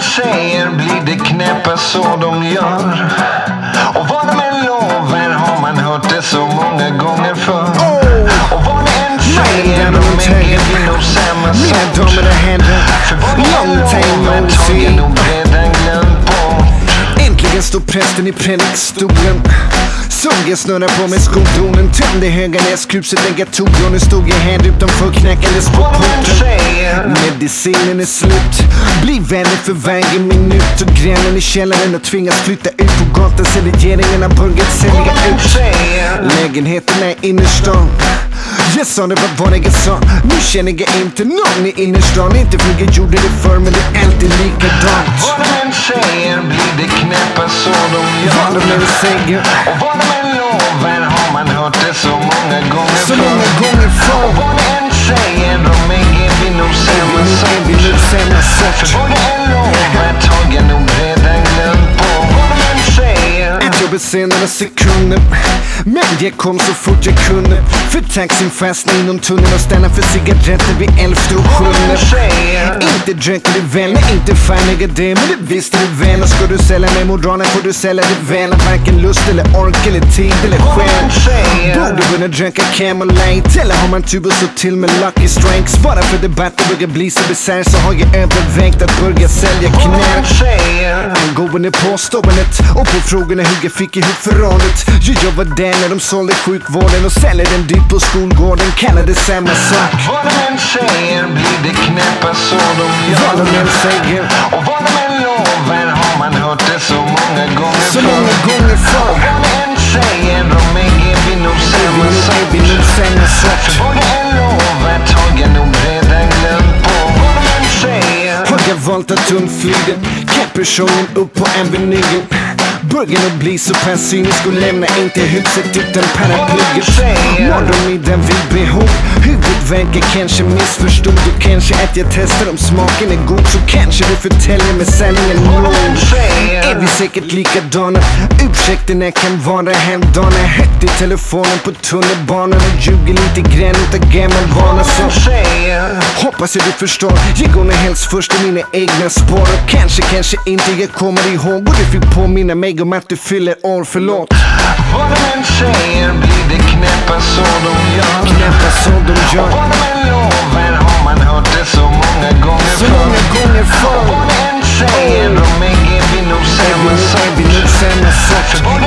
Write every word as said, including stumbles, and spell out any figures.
säger blir det knäppa så de gör. Och vad de än lovar har man hört det så många gånger förr. Och vad de än säger, de äger vi nog samma sort. Mina damer och herrar, för vad de än lovar tar jag nog redan glömt bort. Äntligen står prästen i predikstolen. Såg jag snurra på mig skoltonen. Tömde höga näskruset, lägga tog. Och nu stod jag här utanför, knackades på porten. Medicinen är slut. Blir vänner för varje minut. Och grannen i källaren och tvingas flytta ut på gatan. Så regeringen har börjat sälja ut lägenheterna i innerstan. Jag sa det var vad jag sa. Nu känner jag inte någon i innerstan. Inte för jag gjorde det för, men det är alltid likadant. Vad de än säger blir det knäppa så de gör. Vad de än säger och vad de än lovar har man hört det så många gånger så många gånger förr. Och vad de än säger, de äger vi nog samma sort. För vad de än lovar tar jag nog redan glömt på. Vad de än säger att jag beser några sekunder, men jag kom så fort jag kunde. För taxin fastnade inom tunneln och stannade för cigaretter vid elfte och sjunde. Inte dricker du väl, nej inte fan jag det, men det visste du väl. Och ska du sälja med mordralen får du sälja det väl. Varken lust eller ork eller tid eller själ. Borde kunna dricka Camel Light, eller har man tur och så till med Lucky Strikes. Bara för debatten börjar bli så besär så har jag övervägt att börja sälja knä. Angående påståendet och på frågorna hur jag fick ihop förrådet. Jo, jag var där när de sålde sjukvården och säljer den dyrt på skolgården. Kallar det samma sak. Vad de än säger blir det knäppa så de gör. Vad de än säger och vad de än lovar har man hört det så många gånger så många gånger förr. Och vad de än säger, de äger vi nog samma sort. För vad de än lovar tar jag nog redan glömt på. Vad de än säger har jag valt att undflyga Capricornen upp på Avenyn. Början att bli så pass cynisk och lämna inte huset utan paraplyet. Morgonmiddagen vid behov. Huvudvärken kanske missförstod. Och kanske att jag testar om smaken är god. Så kanske du förtäljer mig sanningen nog. Är vi säkert likadana? Ursäkterna kan vara hemdana. Högt i telefonen på tunnelbanan och ljuger lite grann utav gammal vana. Så hoppas jag du förstår. Jag går nog helst först i mina egna spår. Och kanske, kanske inte jag kommer ihåg. Och du fick påminna mig om att du fyller år, förlåt. Vad de än säger blir det knäppa så de gör. Knäppa så de gör. Och vad de än lovar har man hört det så många gånger så många gånger förr. Och vad de än säger, de äger vi nog samma sort. För vad